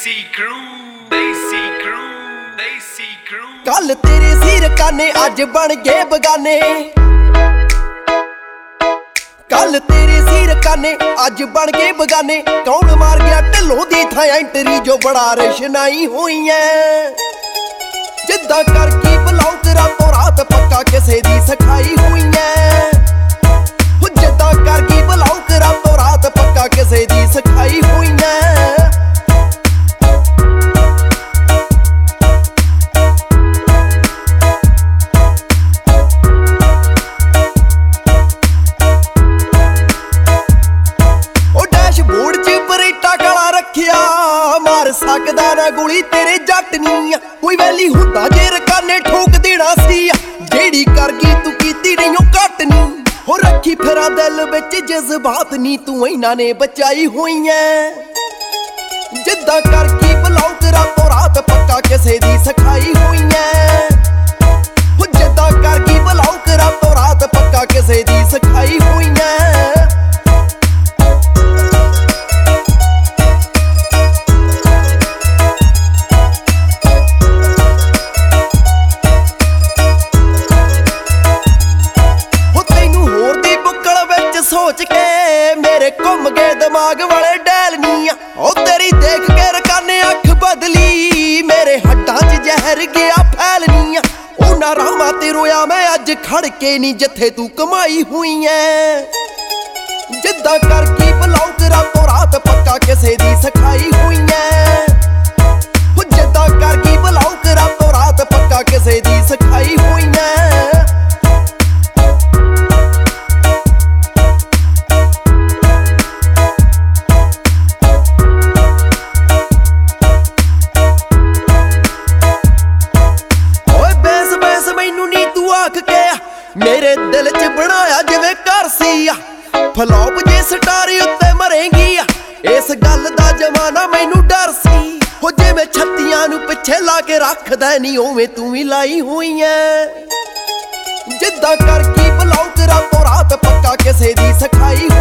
कल तेरे सिर काने अज बन गए बगाने। कल तेरे सिर काने अज बन गए बगाने। कौन मार गया ढिल्लों दी थां एंटरी जो बड़ा रशनाई हुई है। जिद्दां कर की ब्लॉक रातों रात पक्का किसे दी सखाई हुई है। जिद्दां कर की ब्लॉक रातों रात पक्का किसे दी सखाई हुई है। मार सकदा ना गोली तेरे जट नी कोई वैली हुंदा जे रकाने ठोक देना सी। जेड़ी कर गई तू कीती नहीं ओ घट नी हो रखी फिरा दिल विच जज्बात नी तू इन्हां ने बचाई हुई है। जिद्दां कर की ब्लॉक रातों रात पक्का किसे दी सखाई हुई है। जिद्दां कर की ब्लॉक रातों रात पक्का किसे दी सखाई हुई है। सोच के मेरे घुम गए दिमाग वाले डैलनी ओ तेरी देख के रकाने अख बदली। मेरे हड्डां च जहर गया फैलनी उन्हां रामां ते रोया मैं अज खड़ के नी जिथे तू कमाई हुई है। जिद्दां कर की ब्लॉक रातों रात पक्का किसे दी सखाई हुई है। जिद्दां कर की ब्लॉक रातों रात पक्का किसे दी सखाई हुई है। मेरे दिल च बनाया जिवें घर सी फ्लॉप जे स्टार उत्ते मरेंगी। इस गल दा जमाना मैनू डर सी हो जिवें छत्तियां नू पिछे ला के रखदा नहीं उवें तू ही लाई हुई है। जिद्दां कर की ब्लॉक रातों रात पक्का किसे दी सखाई